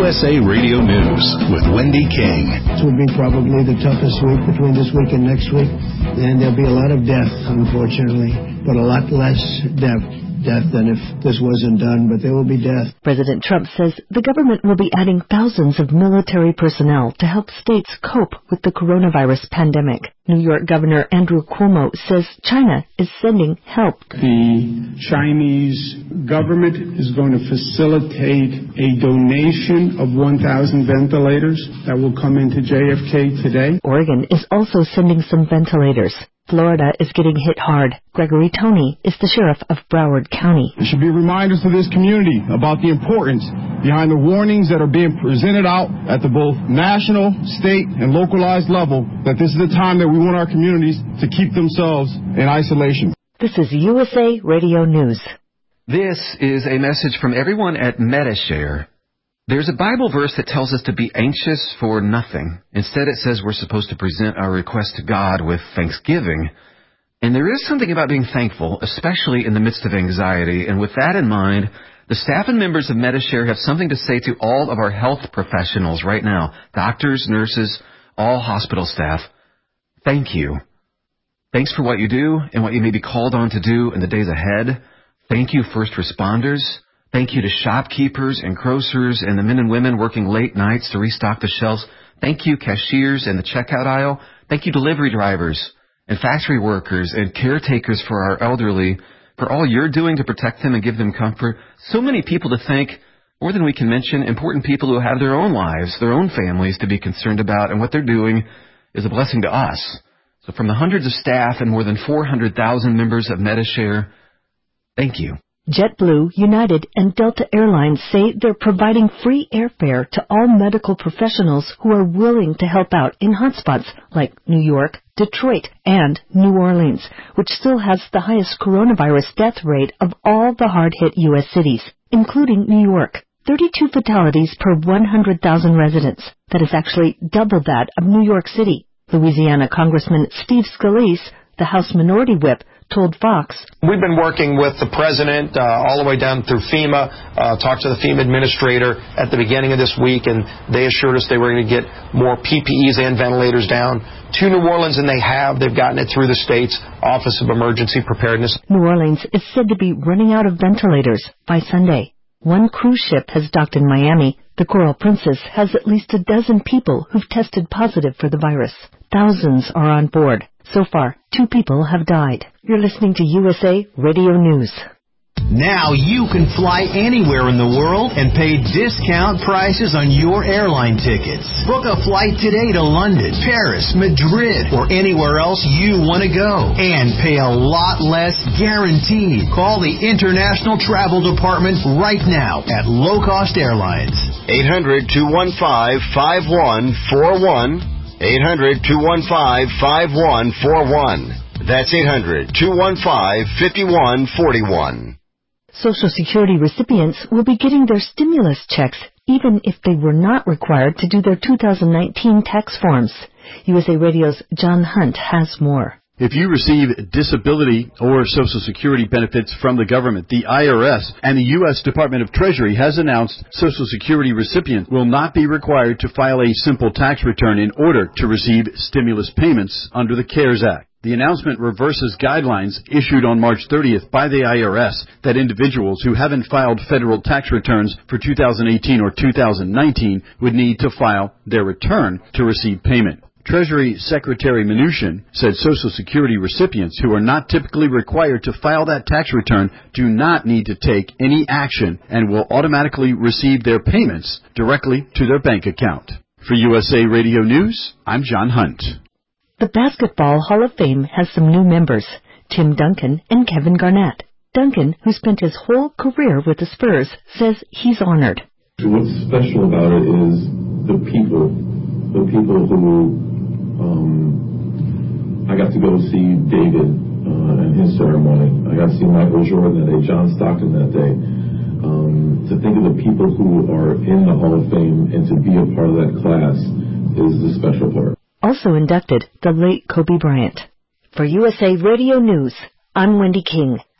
USA Radio News with Wendy King. This will be probably the toughest week between this week and next week. And there'll be a lot of death, unfortunately, but a lot less death than if this wasn't done, but there will be death. President Trump says the government will be adding thousands of military personnel to help states cope with the coronavirus pandemic. New York Governor Andrew Cuomo says China is sending help. The Chinese government is going to facilitate a donation of 1,000 ventilators that will come into JFK today. Oregon is also sending some ventilators. Florida is getting hit hard. Gregory Toney is the sheriff of Broward County. There should be reminders to this community about the importance behind the warnings that are being presented out at the both national, state, and localized level that this is the time that we want our communities to keep themselves in isolation. This is USA Radio News. This is a message from everyone at Medi-Share. There's a Bible verse that tells us to be anxious for nothing. Instead, it says we're supposed to present our request to God with thanksgiving. And there is something about being thankful, especially in the midst of anxiety. And with that in mind, the staff and members of Medi-Share have something to say to all of our health professionals right now. Doctors, nurses, all hospital staff. Thank you. Thanks for what you do and what you may be called on to do in the days ahead. Thank you, first responders. Thank you to shopkeepers and grocers and the men and women working late nights to restock the shelves. Thank you, cashiers in the checkout aisle. Thank you, delivery drivers and factory workers and caretakers for our elderly, for all you're doing to protect them and give them comfort. So many people to thank, more than we can mention, important people who have their own lives, their own families to be concerned about, and what they're doing is a blessing to us. So from the hundreds of staff and more than 400,000 members of Medi-Share, thank you. JetBlue, United, and Delta Airlines say they're providing free airfare to all medical professionals who are willing to help out in hotspots like New York, Detroit, and New Orleans, which still has the highest coronavirus death rate of all the hard-hit U.S. cities, including New York. 32 fatalities per 100,000 residents. That is actually double that of New York City. Louisiana Congressman Steve Scalise, the House Minority Whip, told Fox, "We've been working with the president all the way down through FEMA, talked to the FEMA administrator at the beginning of this week, and they assured us they were going to get more PPEs and ventilators down to New Orleans, and they've gotten it through the state's Office of Emergency Preparedness." New Orleans is said to be running out of ventilators by Sunday. One cruise ship has docked in Miami. The Coral Princess has at least a dozen people who've tested positive for the virus. Thousands are on board. So far, 2 people have died. You're listening to USA Radio News. Now you can fly anywhere in the world and pay discount prices on your airline tickets. Book a flight today to London, Paris, Madrid, or anywhere else you want to go. And pay a lot less guaranteed. Call the International Travel Department right now at Low Cost Airlines. 800-215-5141. 800-215-5141. That's 800-215-5141. Social Security recipients will be getting their stimulus checks even if they were not required to do their 2019 tax forms. USA Radio's John Hunt has more. If you receive disability or Social Security benefits from the government, the IRS and the U.S. Department of Treasury has announced Social Security recipients will not be required to file a simple tax return in order to receive stimulus payments under the CARES Act. The announcement reverses guidelines issued on March 30th by the IRS that individuals who haven't filed federal tax returns for 2018 or 2019 would need to file their return to receive payment. Treasury Secretary Mnuchin said Social Security recipients who are not typically required to file that tax return do not need to take any action and will automatically receive their payments directly to their bank account. For USA Radio News, I'm John Hunt. The Basketball Hall of Fame has some new members, Tim Duncan and Kevin Garnett. Duncan, who spent his whole career with the Spurs, says he's honored. What's special about it is the people who I got to go see David and his ceremony. I got to see Michael Jordan that day, John Stockton that day. To think of the people who are in the Hall of Fame and to be a part of that class is the special part. Also inducted, the late Kobe Bryant. For USA Radio News, I'm Wendy King.